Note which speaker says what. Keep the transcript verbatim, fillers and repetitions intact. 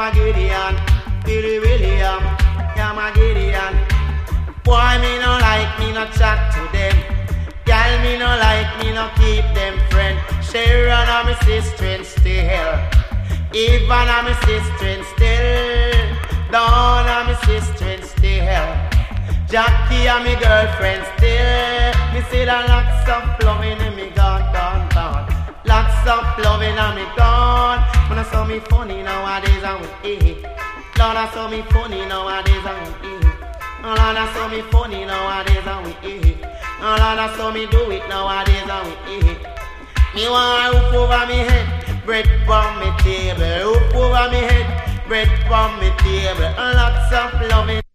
Speaker 1: a Gideon, Billy William, I'm a Gideon. Boy, me no like, me no chat to them. Girl, me no like, me no keep them friend. Sharon and my sister and still. Even and my sister and still. Dawn and my sister and still. Jackie and my girlfriend still. Me see the lots of loving in me gone, gone, gone. Lots of loving and me gone. When I saw me funny nowadays and we eat. Lord, I saw me funny nowadays and we eat. Oh Lord, I saw me funny nowadays and we eat. Oh Lord, I saw me do it nowadays and we eat. Me want a roof over me head, bread from me table. Roof over me head, bread from me table. Lots of loving.